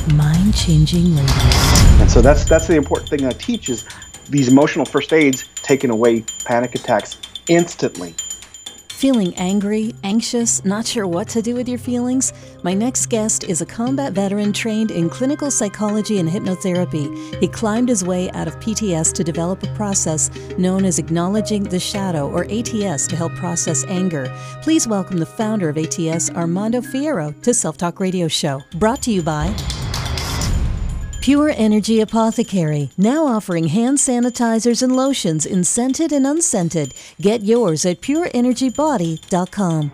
Mind-changing radio. And so that's the important thing I teach is these emotional first aids taking away panic attacks instantly. Feeling angry, anxious, not sure what to do with your feelings? My next guest is a combat veteran trained in clinical psychology and hypnotherapy. He climbed his way out of PTS to develop a process known as Acknowledging the Shadow, or ATS, to help process anger. Please welcome the founder of ATS, Armando Fierro, to Self Talk Radio Show. Brought to you by Pure Energy Apothecary, now offering hand sanitizers and lotions in scented and unscented. Get yours at pureenergybody.com.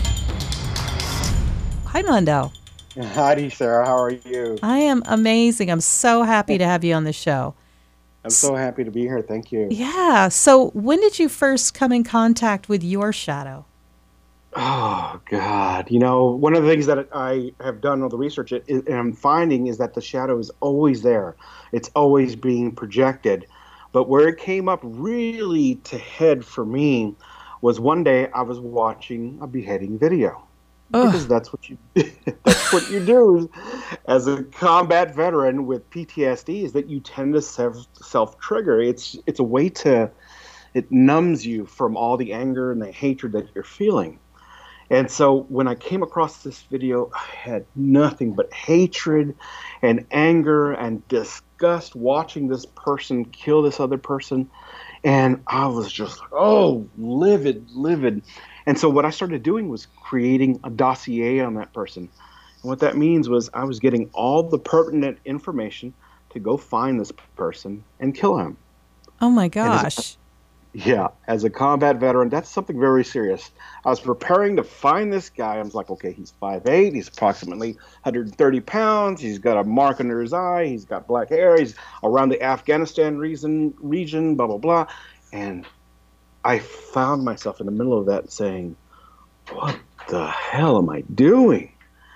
Hi, Mondo. Howdy, Sarah. How are you? I am amazing. I'm so happy to have you on the show. I'm so happy to be here. Thank you. Yeah. So when did you first come in contact with your shadow? Oh, God. You know, one of the things that I have done all the research and I'm finding is that the shadow is always there. It's always being projected. But where it came up really to head for me was one day I was watching a beheading video. Ugh. Because that's what you do as a combat veteran with PTSD, is that you tend to self-trigger. It's a way it numbs you from all the anger and the hatred that you're feeling. And so when I came across this video, I had nothing but hatred and anger and disgust watching this person kill this other person. And I was just like, oh, livid. And so what I started doing was creating a dossier on that person. And what that means was I was getting all the pertinent information to go find this person and kill him. Oh, my gosh. As a combat veteran, that's something very serious. I was preparing to find this guy. I was like, okay, he's 5'8", he's approximately 130 pounds, he's got a mark under his eye, he's got black hair, he's around the Afghanistan region, blah, blah, blah. And I found myself in the middle of that saying, what the hell am I doing?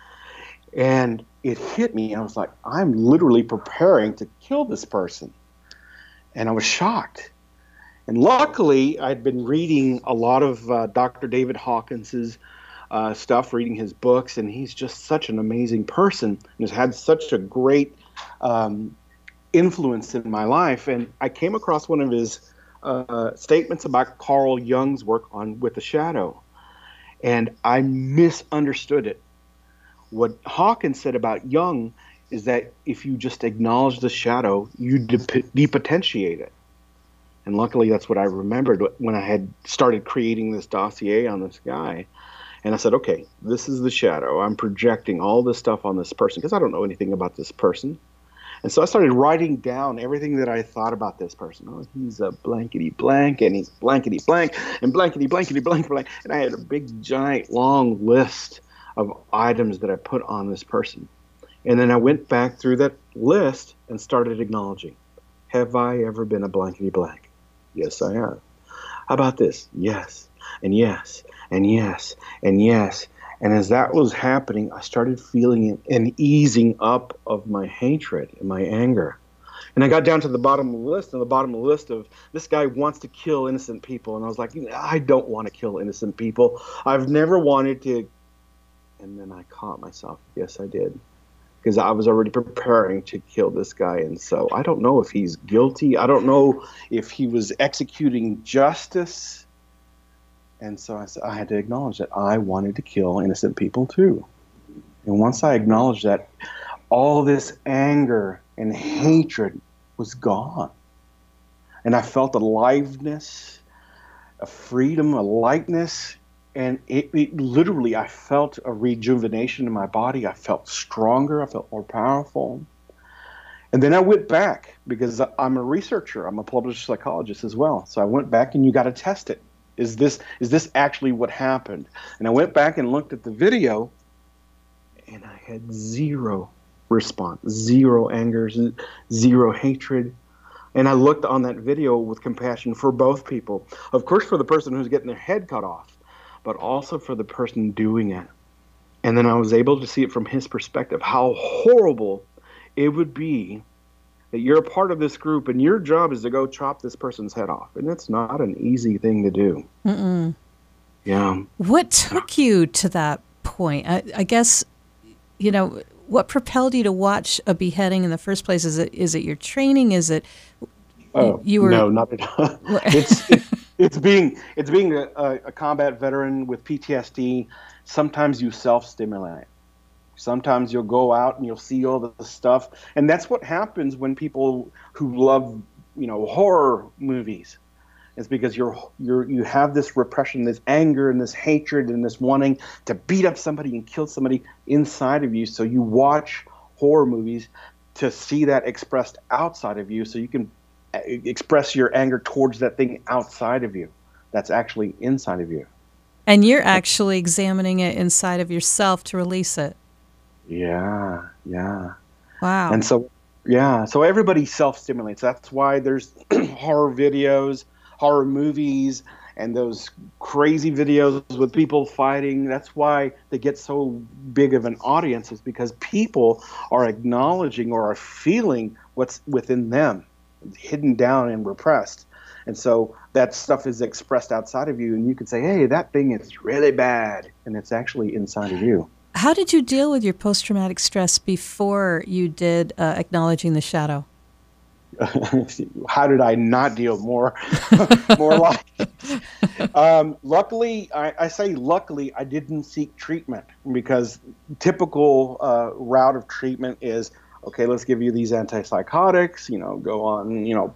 And it hit me. I was like, I'm literally preparing to kill this person. And I was shocked. And luckily, I'd been reading a lot of Dr. David Hawkins's stuff, reading his books, and he's just such an amazing person and has had such a great influence in my life. And I came across one of his statements about Carl Jung's work on with the shadow, and I misunderstood it. What Hawkins said about Jung is that if you just acknowledge the shadow, you depotentiate it. And luckily, that's what I remembered when I had started creating this dossier on this guy. And I said, okay, this is the shadow. I'm projecting all this stuff on this person because I don't know anything about this person. And so I started writing down everything that I thought about this person. Oh, he's a blankety blank, and he's blankety blank, and blankety blankety blank blank. And I had a big, giant, long list of items that I put on this person. And then I went back through that list and started acknowledging. Have I ever been a blankety blank? Yes, I have. How about this? Yes, and yes, and yes, and yes. And as that was happening, I started feeling an easing up of my hatred and my anger. And I got down to the bottom of the list, and the bottom of the list of this guy wants to kill innocent people. And I was like, I don't want to kill innocent people. I've never wanted to. And then I caught myself. Yes, I did. Because I was already preparing to kill this guy. And so I don't know if he's guilty. I don't know if he was executing justice. And so I had to acknowledge that I wanted to kill innocent people too. And once I acknowledged that, all this anger and hatred was gone. And I felt aliveness, a freedom, a lightness. And it literally, I felt a rejuvenation in my body. I felt stronger. I felt more powerful. And then I went back because I'm a researcher. I'm a published psychologist as well. So I went back, and you got to test it. Is this actually what happened? And I went back and looked at the video, and I had zero response, zero anger, zero hatred. And I looked on that video with compassion for both people. Of course, for the person who's getting their head cut off, but also for the person doing it. And then I was able to see it from his perspective, how horrible it would be that you're a part of this group and your job is to go chop this person's head off. And that's not an easy thing to do. Mm-mm. Yeah. What took you to that point? I guess, what propelled you to watch a beheading in the first place? Is it your training? Is it Oh you were? no, not at all. It's being a combat veteran with PTSD. Sometimes you self-stimulate. Sometimes you'll go out and you'll see all the stuff, and that's what happens when people who love, horror movies. It's because you have this repression, this anger, and this hatred, and this wanting to beat up somebody and kill somebody inside of you. So you watch horror movies to see that expressed outside of you, so you can express your anger towards that thing outside of you that's actually inside of you. And you're actually examining it inside of yourself to release it. Yeah, yeah. Wow. And so, yeah, so everybody self-stimulates. That's why there's horror videos, horror movies, and those crazy videos with people fighting. That's why they get so big of an audience, is because people are acknowledging or are feeling what's within them, hidden down and repressed. And so that stuff is expressed outside of you, and you can say, hey, that thing is really bad, and it's actually inside of you. How did you deal with your post-traumatic stress before you did Acknowledging the Shadow? How did I not deal more like luckily, I say luckily, I didn't seek treatment, because typical route of treatment is, okay, let's give you these antipsychotics, go on,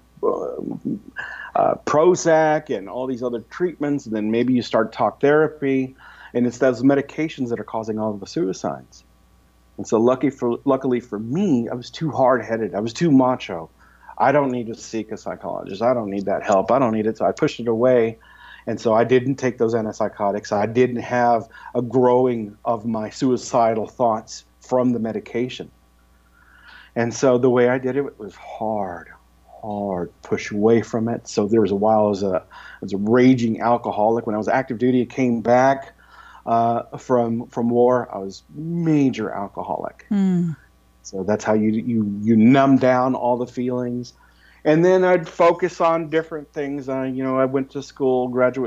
Prozac and all these other treatments, and then maybe you start talk therapy, and it's those medications that are causing all of the suicides. And so luckily for me, I was too hard-headed. I was too macho. I don't need to seek a psychologist. I don't need that help. I don't need it. So I pushed it away. And so I didn't take those antipsychotics. I didn't have a growing of my suicidal thoughts from the medication. And so the way I did it was hard, push away from it. So there was a while I was a raging alcoholic. When I was active duty, I came back from war. I was major alcoholic. So that's how you numb down all the feelings. And then I'd focus on different things. I went to school,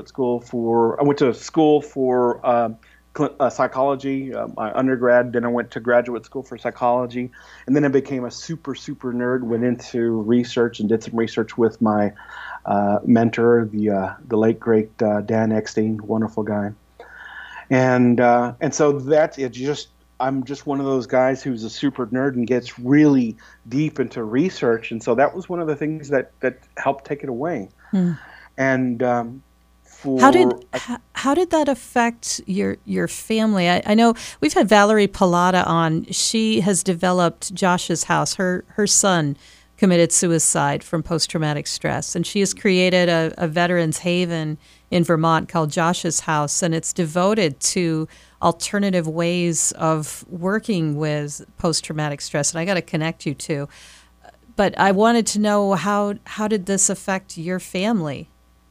I went to school for psychology, my undergrad. Then I went to graduate school for psychology. And then I became a super nerd, went into research and did some research with my mentor, the late, great Dan Eckstein, wonderful guy. And so that's it. I'm just one of those guys who's a super nerd and gets really deep into research. And so that was one of the things that helped take it away. And how did that affect your family? I know we've had Valerie Pilata on. She has developed Josh's House. Her son committed suicide from post-traumatic stress, and she has created a veterans haven in Vermont called Josh's House, and it's devoted to alternative ways of working with post-traumatic stress. And I got to connect you to. But I wanted to know, how did this affect your family?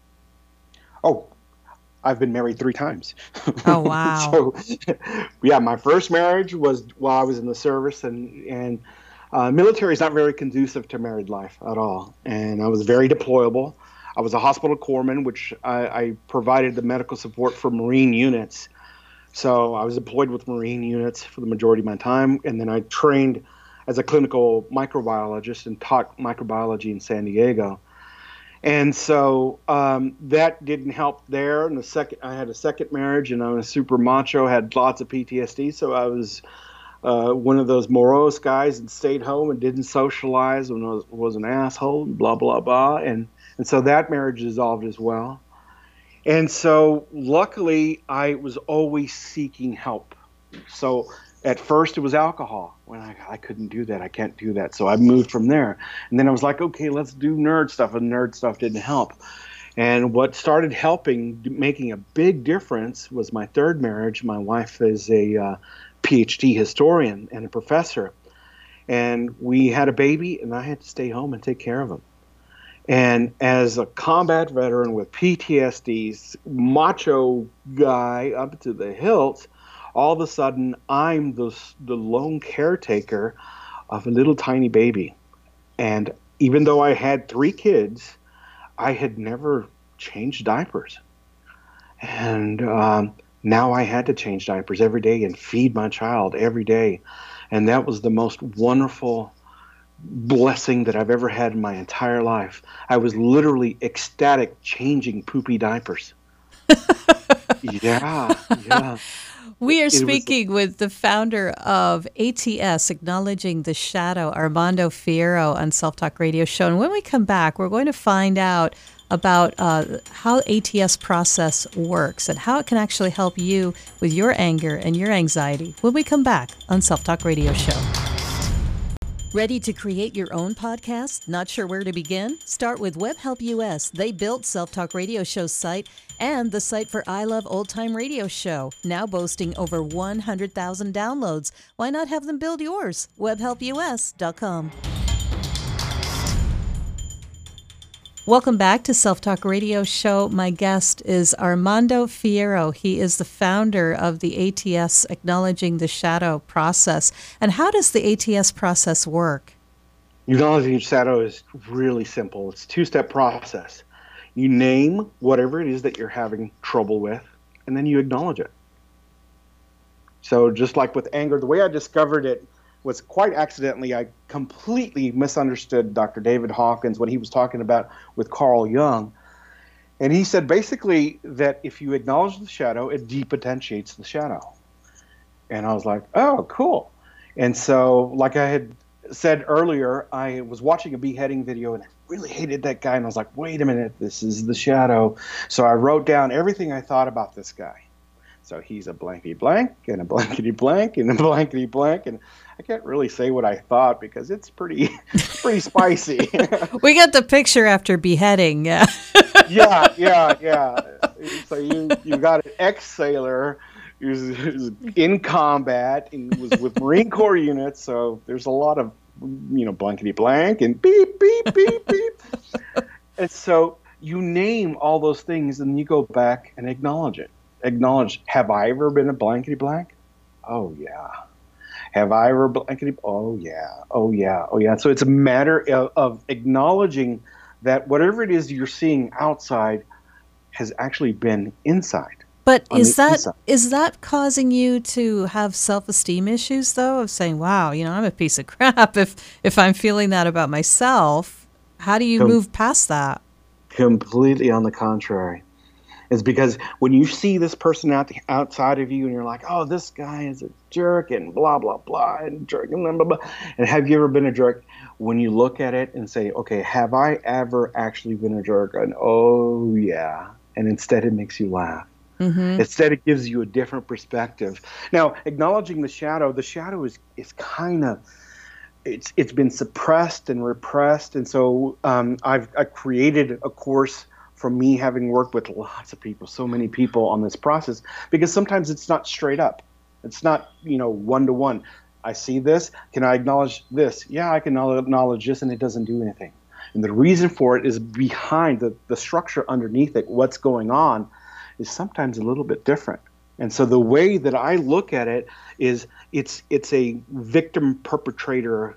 Oh, I've been married 3 times. Oh, wow. So, yeah, my first marriage was while I was in the service, and military is not very conducive to married life at all. And I was very deployable. I was a hospital corpsman, which I provided the medical support for Marine units. So I was deployed with Marine units for the majority of my time. And then I trained as a clinical microbiologist and taught microbiology in San Diego. And so that didn't help there. And I had a second marriage, and I was super macho, had lots of PTSD. So I was one of those morose guys that stayed home and didn't socialize and was an asshole, blah, blah, blah. And so that marriage dissolved as well. And so luckily, I was always seeking help. So at first it was alcohol. When I couldn't do that. I can't do that. So I moved from there. And then I was like, okay, let's do nerd stuff. And nerd stuff didn't help. And what started helping, making a big difference, was my third marriage. My wife is a PhD historian and a professor. And we had a baby, and I had to stay home and take care of him. And as a combat veteran with PTSD, macho guy up to the hilt, all of a sudden I'm the lone caretaker of a little tiny baby. And even though I had 3 kids, I had never changed diapers. And now I had to change diapers every day and feed my child every day. And that was the most wonderful blessing that I've ever had in my entire life. I was literally ecstatic changing poopy diapers. Yeah, yeah. We are It was, speaking with the founder of ATS, Acknowledging the Shadow, Armando Fierro, on Self Talk Radio Show. And when we come back, we're going to find out about how ATS process works and how it can actually help you with your anger and your anxiety when we come back on Self Talk Radio Show. Ready to create your own podcast? Not sure where to begin? Start with WebHelp US. They built Self Talk Radio Show's site and the site for I Love Old Time Radio Show, now boasting over 100,000 downloads. Why not have them build yours? WebHelpUS.com. Welcome back to Self Talk Radio Show. My guest is Armando Fierro. He is the founder of the ATS Acknowledging the Shadow process. And how does the ATS process work? Acknowledging the shadow is really simple. It's a two-step process. You name whatever it is that you're having trouble with, and then you acknowledge it. So just like with anger, the way I discovered it was quite accidentally. I completely misunderstood Dr. David Hawkins when he was talking about with Carl Jung. And he said basically that if you acknowledge the shadow, it depotentiates the shadow. And I was like, oh, cool. And so, like I had said earlier, I was watching a beheading video and I really hated that guy. And I was like, wait a minute, this is the shadow. So I wrote down everything I thought about this guy. So he's a blankety blank and a blankety blank and a blankety blank. And I can't really say what I thought because it's pretty spicy. We got the picture after beheading. Yeah. yeah. So you got an ex-sailor who's in combat and was with Marine Corps units. So there's a lot of, blankety blank and beep, beep, beep, beep. And so you name all those things and you go back and acknowledge it. Acknowledge, have I ever been a blankety blank? Oh, yeah. Have I ever blankety? Oh, yeah. Oh, yeah. Oh, yeah. So it's a matter of acknowledging that whatever it is you're seeing outside has actually been inside. But is that causing you to have self-esteem issues, though, of saying, wow, I'm a piece of crap if I'm feeling that about myself? How do you move past that? Completely on the contrary. It's because when you see this person outside of you and you're like, oh, this guy is a jerk and blah, blah, blah, and jerk and blah, blah, blah. And have you ever been a jerk? When you look at it and say, okay, have I ever actually been a jerk? And oh, yeah. And instead it makes you laugh. Mm-hmm. Instead it gives you a different perspective. Now, acknowledging the shadow is kind of, it's been suppressed and repressed. And so I've created a course from me having worked with lots of people, so many people on this process, because sometimes it's not straight up. It's not, one-to-one. I see this. Can I acknowledge this? Yeah, I can acknowledge this, and it doesn't do anything. And the reason for it is behind the structure underneath it. What's going on is sometimes a little bit different. And so the way that I look at it is it's a victim-perpetrator,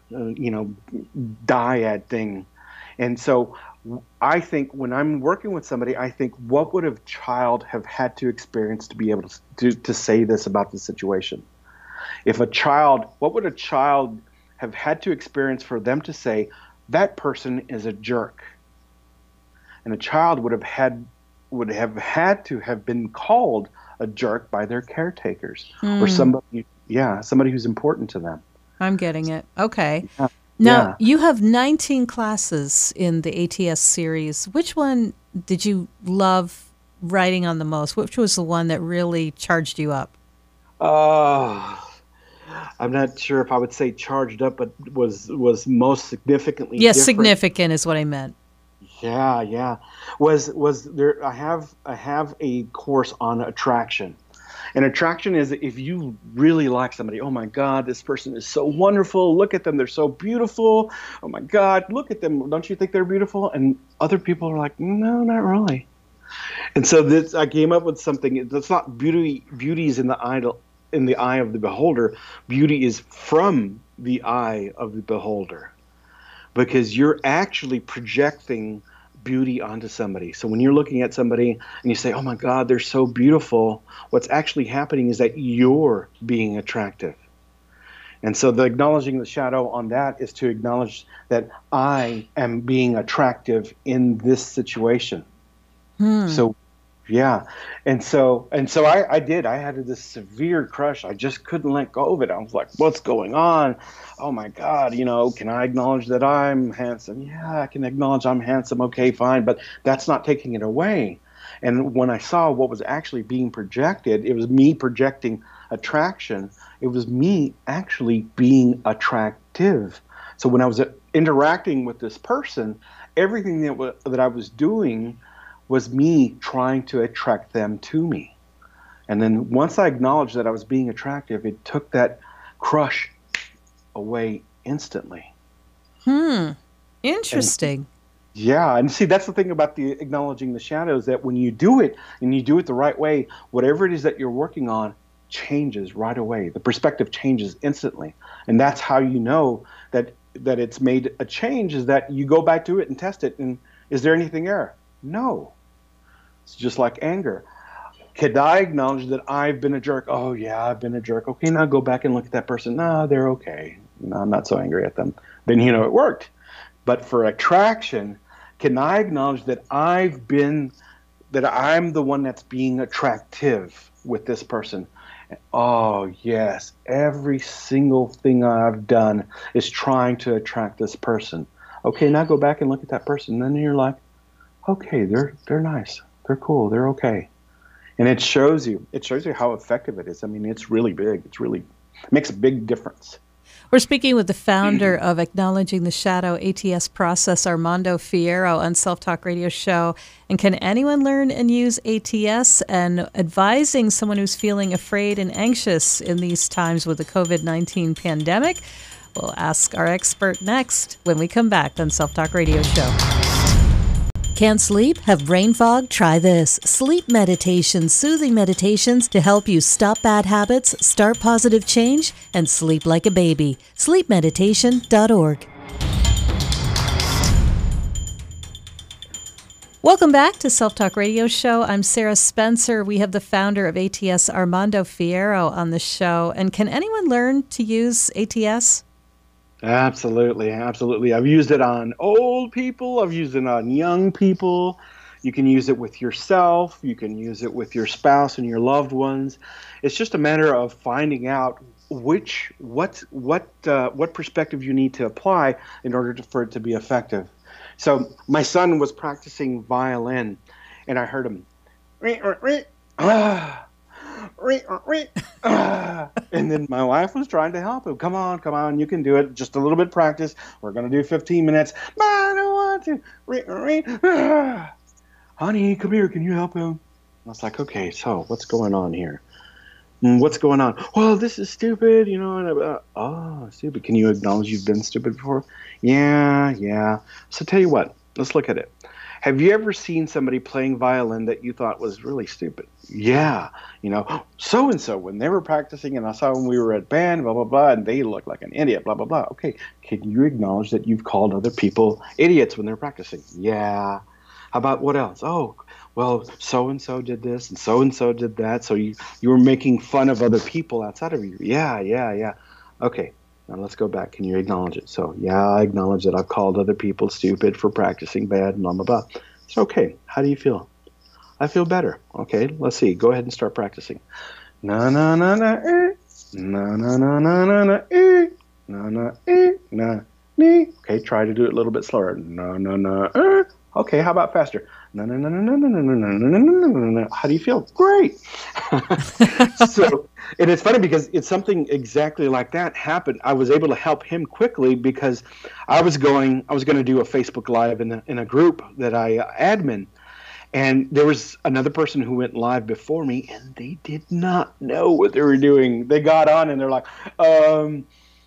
dyad thing. And so I think when I'm working with somebody, I think, what would a child have had to experience to be able to say this about the situation? What would a child have had to experience for them to say, that person is a jerk? And a child would have had to have been called a jerk by their caretakers or somebody who's important to them. I'm getting it. Okay. Yeah. Now, you have 19 classes in the ATS series. Which one did you love writing on the most? Which was the one that really charged you up? I'm not sure if I would say charged up, but was most significantly Yes, different. significant is what I meant. Yeah. Was there? I have a course on attraction. And attraction is if you really like somebody, oh my God, this person is so wonderful. Look at them. They're so beautiful. Oh my God, look at them. Don't you think they're beautiful? And other people are like, no, not really. And so I came up with something that's not beauty. Beauty is in the eye of the beholder. Beauty is from the eye of the beholder, because you're actually projecting beauty onto somebody. So when you're looking at somebody and you say, oh my God, they're so beautiful, what's actually happening is that you're being attractive. And so the acknowledging the shadow on that is to acknowledge that I am being attractive in this situation. So yeah. And so I did. I had this severe crush. I just couldn't let go of it. I was like, what's going on? Oh my God, can I acknowledge that I'm handsome? Yeah, I can acknowledge I'm handsome. Okay, fine. But that's not taking it away. And when I saw what was actually being projected, it was me projecting attraction. It was me actually being attractive. So when I was interacting with this person, everything that I was doing was me trying to attract them to me. And then once I acknowledged that I was being attractive, it took that crush away instantly. Interesting. Yeah, and see, that's the thing about the acknowledging the shadows, that when you do it and you do it the right way, whatever it is that you're working on changes right away. The perspective changes instantly. And that's how you know that it's made a change, is that you go back to it and test it. And is there anything there? No. It's just like anger. Could I acknowledge that I've been a jerk? Oh, yeah, I've been a jerk. Okay, now go back and look at that person. No, they're okay. No, I'm not so angry at them. Then, it worked. But for attraction, can I acknowledge that I'm the one that's being attractive with this person? Oh, yes, every single thing I've done is trying to attract this person. Okay, now go back and look at that person. And then you're like, okay, they're nice. They're cool. They're okay. And it shows you how effective it is. I mean, it's really big. It makes a big difference. We're speaking with the founder of Acknowledging the Shadow ATS Process, Armando Fierro, on Self Talk Radio Show. And can anyone learn and use ATS? And advising someone who's feeling afraid and anxious in these times with the COVID-19 pandemic? We'll ask our expert next when we come back on Self Talk Radio Show. Can't sleep? Have brain fog? Try this. Sleep meditation, soothing meditations to help you stop bad habits, start positive change, and sleep like a baby. Sleepmeditation.org. Welcome back to Self Talk Radio Show. I'm Sarah Spencer. We have the founder of ATS, Armando Fierro, on the show. And can anyone learn to use ATS? Absolutely. I've used it on old people. I've used it on young people. You can use it with yourself. You can use it with your spouse and your loved ones. It's just a matter of finding out what perspective you need to apply in order for it to be effective. So my son was practicing violin, and I heard him, and then my wife was trying to help him. Come on, you can do it. Just a little bit of practice. We're going to do 15 minutes. But I don't want to. Honey, come here. Can you help him? I was like, okay, so what's going on here? What's going on? Well, this is stupid, oh, stupid. Can you acknowledge you've been stupid before? Yeah. So tell you what, let's look at it. Have you ever seen somebody playing violin that you thought was really stupid? Yeah. So-and-so, when they were practicing, and I saw when we were at band, blah, blah, blah, and they looked like an idiot, blah, blah, blah. Okay, can you acknowledge that you've called other people idiots when they're practicing? Yeah. How about what else? Oh, well, so-and-so did this, and so did that, so you were making fun of other people outside of you. Yeah. Okay. Now let's go back. Can you acknowledge it? So, yeah, I acknowledge that I've called other people stupid for practicing bad, blah, blah, blah. It's okay. How do you feel? I feel better. Okay, let's see. Go ahead and start practicing. Na na na na na na na na na na na na na. Okay, try to do it a little bit slower. Na na na. Okay, how about faster? Na na na na na na na na na na na. How do you feel? Great. So, and it's funny because it's something exactly like that happened. I was able to help him quickly because I was going to do a Facebook Live in a group that I admin. And there was another person who went live before me, and they did not know what they were doing. They got on, and they're like, so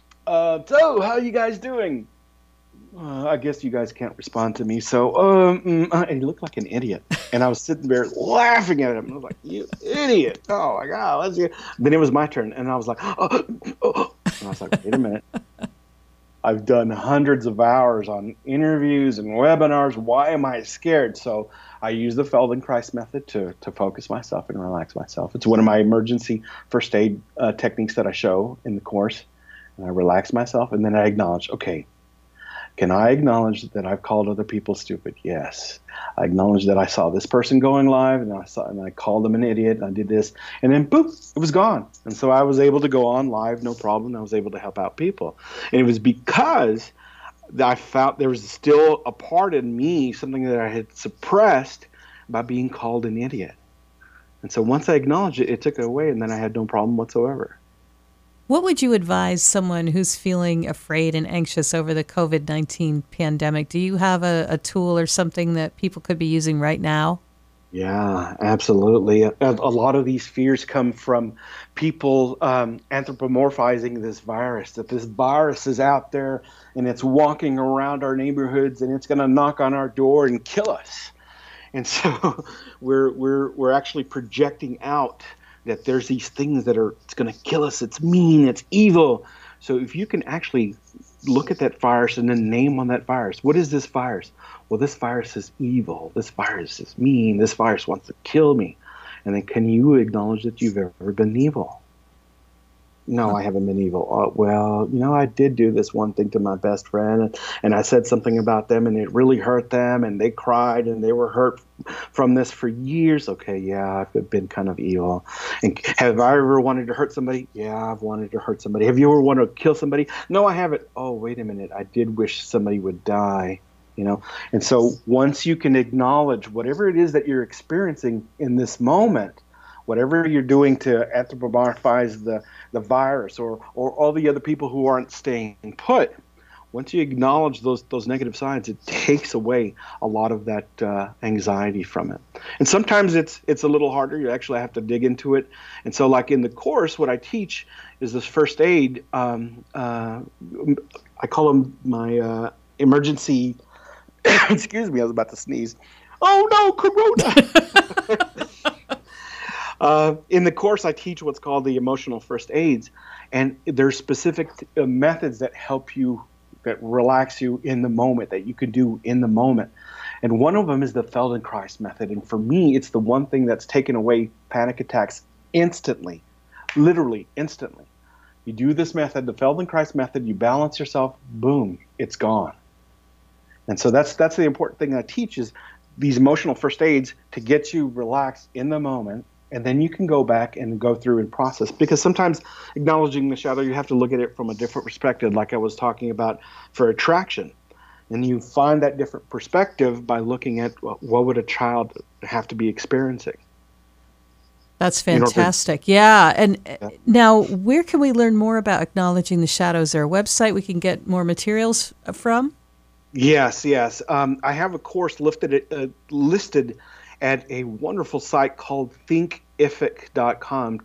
how are you guys doing? I guess you guys can't respond to me. So, and he looked like an idiot. And I was sitting there laughing at him. I was like, you idiot. Oh, my God. Let's get... Then it was my turn, and I was like, And I was like, wait a minute. I've done hundreds of hours on interviews and webinars. Why am I scared? So I use the Feldenkrais method to focus myself and relax myself. It's one of my emergency first aid techniques that I show in the course. and I relax myself, and then I acknowledge, okay, can I acknowledge that I've called other people stupid? Yes. I acknowledge that I saw this person going live, and I called them an idiot, and I did this, and then boop, it was gone. And so I was able to go on live, no problem. I was able to help out people, and it was because I found there was still a part in me, something that I had suppressed by being called an idiot. And so once I acknowledged it, it took it away, and then I had no problem whatsoever. What would you advise someone who's feeling afraid and anxious over the COVID-19 pandemic? Do you have a tool or something that people could be using right now? Yeah, absolutely. A lot of these fears come from people anthropomorphizing this virus, that this virus is out there and it's walking around our neighborhoods and it's going to knock on our door and kill us. And so we're actually projecting out that there's these things that are, it's going to kill us, it's mean, it's evil. So if you can actually look at that virus and then name on that virus, what is this virus? Well, this virus is evil, this virus is mean, this virus wants to kill me. And then can you acknowledge that you've ever been evil? No, I haven't been evil. Well, I did do this one thing to my best friend, and I said something about them, and it really hurt them, and they cried, and they were hurt from this for years. Okay, yeah, I've been kind of evil. And have I ever wanted to hurt somebody? Yeah, I've wanted to hurt somebody. Have you ever wanted to kill somebody? No, I haven't. Oh, wait a minute. I did wish somebody would die. And so once you can acknowledge whatever it is that you're experiencing in this moment, whatever you're doing to anthropomorphize the virus or all the other people who aren't staying put, once you acknowledge those negative signs, it takes away a lot of that anxiety from it. And sometimes it's a little harder. You actually have to dig into it. And so like in the course, what I teach is this first aid. I call them my emergency, excuse me, I was about to sneeze. Oh no, Corona! In the course, I teach what's called the emotional first aids, and there's specific methods that help you, that relax you in the moment, that you can do in the moment. And one of them is the Feldenkrais method. And for me, it's the one thing that's taken away panic attacks instantly, literally instantly. You do this method, the Feldenkrais method, you balance yourself, boom, it's gone. And so that's the important thing I teach is these emotional first aids to get you relaxed in the moment. And then you can go back and go through and process. Because sometimes acknowledging the shadow, you have to look at it from a different perspective, like I was talking about for attraction. And you find that different perspective by looking at what would a child have to be experiencing. That's fantastic. Yeah. And now, where can we learn more about acknowledging the shadows? Is there a website we can get more materials from? Yes. I have a course listed at a wonderful site called thinkific.com,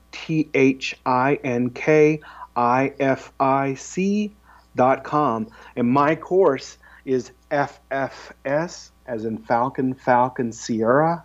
THINKIFIC.com. And my course is FFS, as in Falcon Sierra,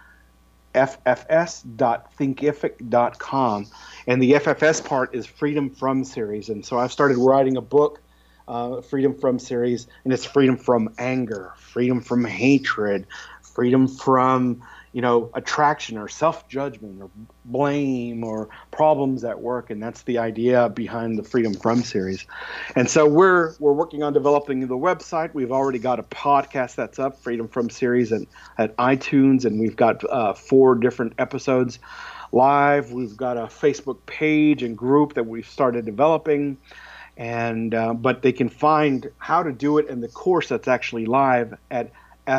ffs.thinkific.com. And the FFS part is Freedom From series. And so I've started writing a book, Freedom From series, and it's freedom from anger, freedom from hatred, freedom from, attraction or self-judgment or blame or problems at work. And that's the idea behind the Freedom From series. And so we're working on developing the website. We've already got a podcast that's up, Freedom From series, at iTunes, and we've got 4 different episodes live. We've got a Facebook page and group that we've started developing. And but they can find how to do it in the course that's actually live at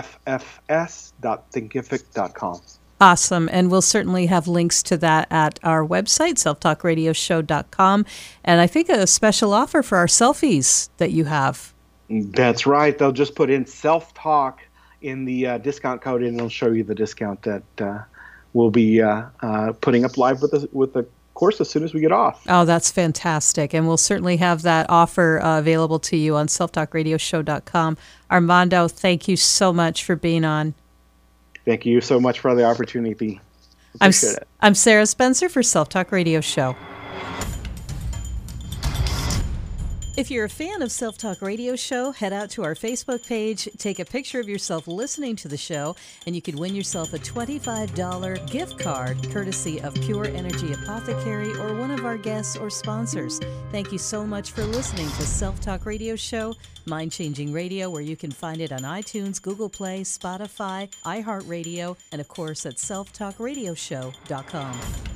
ffs.thinkific.com. Awesome. And we'll certainly have links to that at our website, selftalkradioshow.com. And I think a special offer for our selfies that you have. That's right. They'll just put in self-talk in the discount code, and it'll show you the discount that we'll be putting up live with the course as soon as we get off. Oh, that's fantastic. And we'll certainly have that offer available to you on selftalkradioshow.com. Armando, thank you so much for being on. Thank you so much for the opportunity. I'm Sarah Spencer for Self Talk Radio Show. If you're a fan of Self Talk Radio Show, head out to our Facebook page, take a picture of yourself listening to the show, and you could win yourself a $25 gift card courtesy of Pure Energy Apothecary or one of our guests or sponsors. Thank you so much for listening to Self Talk Radio Show, mind-changing radio, where you can find it on iTunes, Google Play, Spotify, iHeartRadio, and of course at selftalkradioshow.com.